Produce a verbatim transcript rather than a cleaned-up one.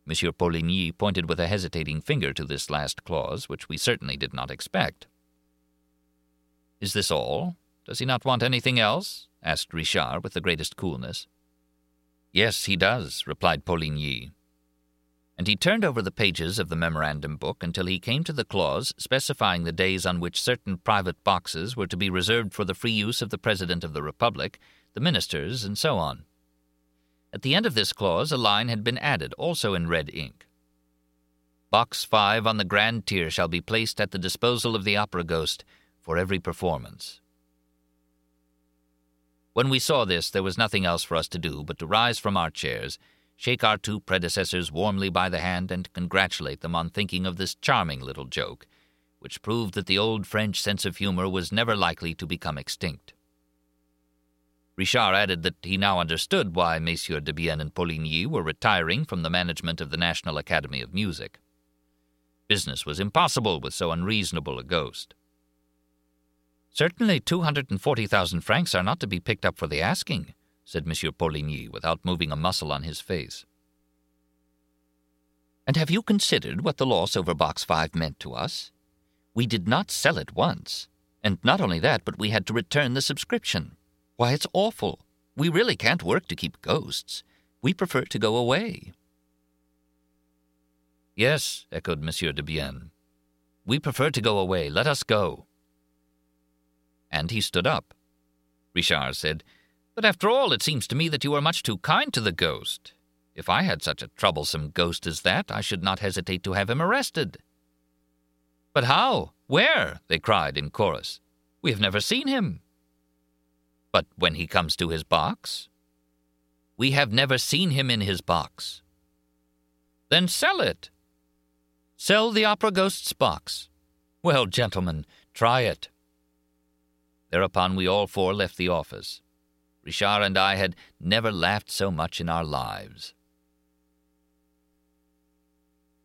Monsieur Poligny pointed with a hesitating finger to this last clause, which we certainly did not expect. "Is this all? Does he not want anything else?" asked Richard with the greatest coolness. "Yes, he does," replied Poligny. And he turned over the pages of the memorandum book until he came to the clause specifying the days on which certain private boxes were to be reserved for the free use of the President of the Republic, the ministers, and so on. At the end of this clause a line had been added, also in red ink. "Box five on the grand tier shall be placed at the disposal of the opera ghost for every performance." When we saw this, there was nothing else for us to do but to rise from our chairs, shake our two predecessors warmly by the hand, and congratulate them on thinking of this charming little joke, which proved that the old French sense of humor was never likely to become extinct. Richard added that he now understood why Messieurs de Bienne and Poligny were retiring from the management of the National Academy of Music. Business was impossible with so unreasonable a ghost. "Certainly two hundred and forty thousand francs are not to be picked up for the asking," said Monsieur Poligny, without moving a muscle on his face. "And have you considered what the loss over Box Five meant to us? We did not sell it once, and not only that, but we had to return the subscription. Why, it's awful. We really can't work to keep ghosts. We prefer to go away." "Yes," echoed Monsieur de Bienne. "We prefer to go away. Let us go." And he stood up. Richard said, "But after all, it seems to me that you are much too kind to the ghost. If I had such a troublesome ghost as that, I should not hesitate to have him arrested." "But how? Where?" they cried in chorus. "We have never seen him." "But when he comes to his box?" "We have never seen him in his box." "Then sell it." "Sell the opera ghost's box. Well, gentlemen, try it." Thereupon we all four left the office. Richard and I had never laughed so much in our lives.